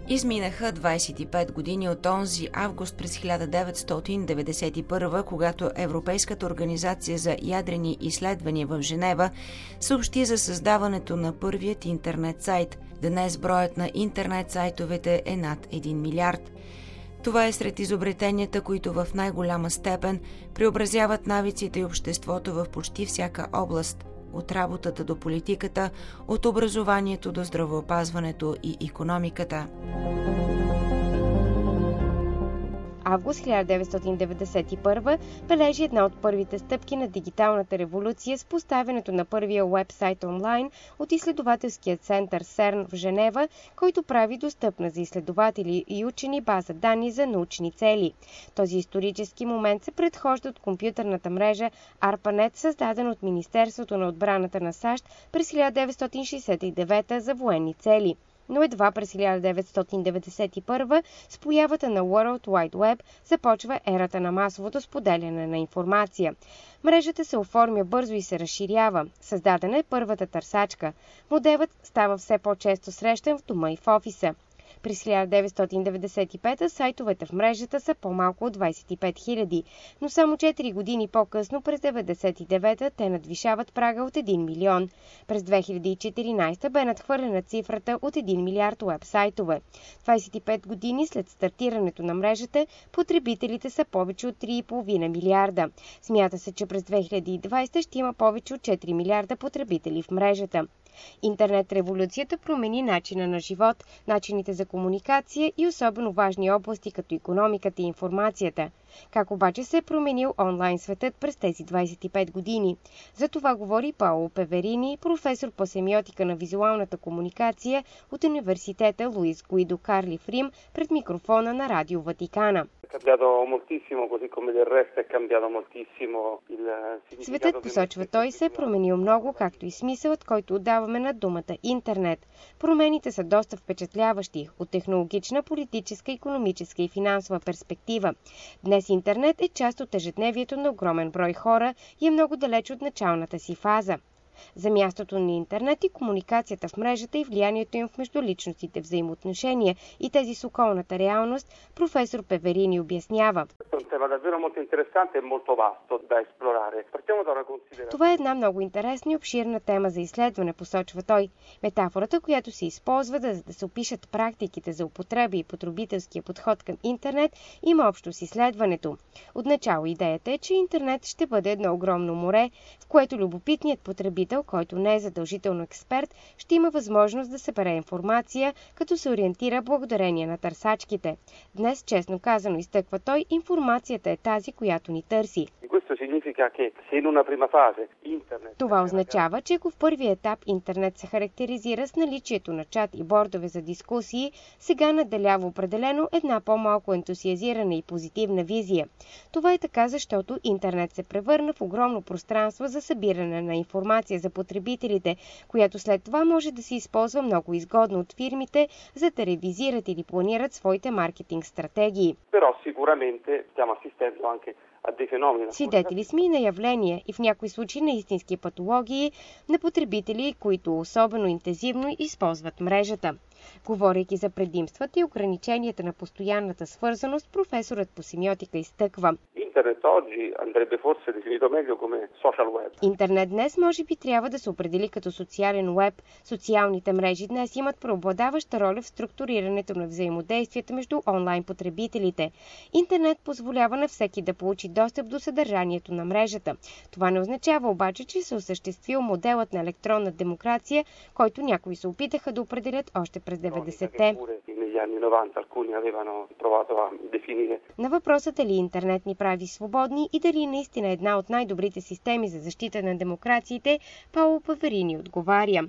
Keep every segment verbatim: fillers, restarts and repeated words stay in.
Изминаха двадесет и пет години от онзи август през хиляда деветстотин деветдесет и първа, когато Европейската организация за ядрени изследвания в Женева съобщи за създаването на първият интернет сайт. Днес броят на интернет сайтовете е над един милиард. Това е сред изобретенията, които в най-голяма степен преобразяват навиците и обществото в почти всяка област, от работата до политиката, от образованието до здравеопазването и икономиката. Август хиляда деветстотин деветдесет и първа бележи една от първите стъпки на дигиталната революция с поставянето на първия уебсайт онлайн от изследователския център СЕРН в Женева, който прави достъпна за изследователи и учени база данни за научни цели. Този исторически момент се предхожда от компютърната мрежа ARPANET, създадена от Министерството на отбраната на САЩ през хиляда деветстотин шейсет и девета за военни цели. Но едва през хиляда деветстотин деветдесет и първа с появата на World Wide Web започва ерата на масовото споделяне на информация. Мрежата се оформя бързо и се разширява. Създадена е първата търсачка. Моделът става все по-често срещан в дома и в офиса. През хиляда деветстотин деветдесет и пета сайтовете в мрежата са по-малко от двадесет и пет хиляди, но само четири години по-късно, през деветдесет и девета, те надвишават прага от един милион. През две хиляди и четиринадесета бе надхвърлена цифрата от един милиард уебсайтове. двадесет и пет години след стартирането на мрежата, потребителите са повече от три и половина милиарда. Смята се, че през две хиляди и двадесета ще има повече от четири милиарда потребители в мрежата. Интернет-революцията промени начина на живот, начините за комуникация и особено важни области като икономиката и информацията. Как обаче се е променил онлайн светът през тези двадесет и пет години? За това говори Паоло Певерини, професор по семиотика на визуалната комуникация от университета Луис Гуидо Карли в Рим, пред микрофона на Радио Ватикана. Светът, посочва той, се е променил много, както и смисълът, който отдаваме на думата интернет. Промените са доста впечатляващи от технологична, политическа, икономическа и финансова перспектива. Днес интернет е част от ежедневието на огромен брой хора и е много далеч от началната си фаза. За мястото на интернет и комуникацията в мрежата и влиянието им в междуличностите взаимоотношения и тези с околната реалност, професор Певерини обяснява. Това е една много интересна и обширна тема за изследване, посочва той. Метафората, която се използва да, да се опишат практиките за употреба и потребителския подход към интернет, има общо с изследването. Отначало идеята е, че интернет ще бъде едно огромно море, в което любопитният потребител, който не е задължително експерт, ще има възможност да събере информация, като се ориентира благодарение на търсачките. Днес, честно казано, изтъква той, информацията е тази, която ни търси. Това означава, че ако в първия етап интернет се характеризира с наличието на чат и бордове за дискусии, сега наделява определено една по-малко ентусиазирана и позитивна визия. Това е така, защото интернет се превърна в огромно пространство за събиране на информация за потребителите, която след това може да се използва много изгодно от фирмите, за да ревизират или планират своите маркетинг стратегии. Свидетели сме и на явления и в някои случаи на истински патологии на потребители, които особено интензивно използват мрежата. Говорейки за предимствата и ограниченията на постоянната свързаност, професорът по семиотика изтъква. Интернет днес може би трябва да се определи като социален уеб. Социалните мрежи днес имат преобладаваща роля в структурирането на взаимодействията между онлайн потребителите. Интернет позволява на всеки да получи достъп до съдържанието на мрежата. Това не означава обаче, че се осъществил моделът на електронна демокрация, който някои се опитаха да определят още през деветдесетте. На въпроса дали интернет ни прави свободни и дали наистина е една от най-добрите системи за защита на демокрациите, Паоло Певерини отговаря.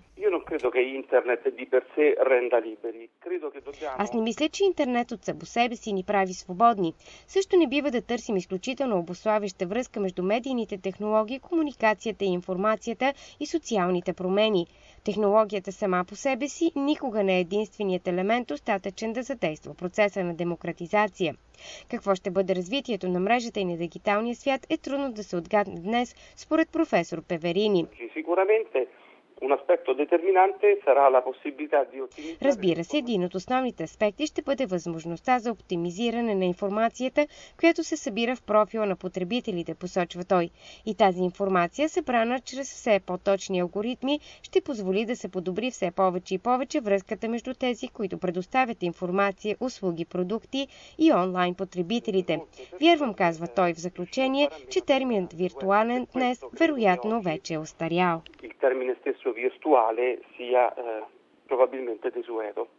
Аз не мисля, че интернет от само себе си ни прави свободни. Също не бива да търсим изключително обуславяща връзка между медийните технологии, комуникацията и информацията и социалните промени. Технологията сама по себе си никога не е единственият елемент, достатъчен да задейства процеса на демократизация. Какво ще бъде развитието на мрежата и на дигиталния свят е трудно да се отгадне днес, според професор Певерини. Разбира се, един от основните аспекти ще бъде възможността за оптимизиране на информацията, която се събира в профила на потребителите, посочва той. И тази информация, събрана чрез все по-точни алгоритми, ще позволи да се подобри все повече и повече връзката между тези, които предоставят информация, услуги, продукти и онлайн потребителите. Вярвам, казва той в заключение, че терминът виртуален днес вероятно вече е остарял. Il termine stesso virtuale sia eh, probabilmente desueto.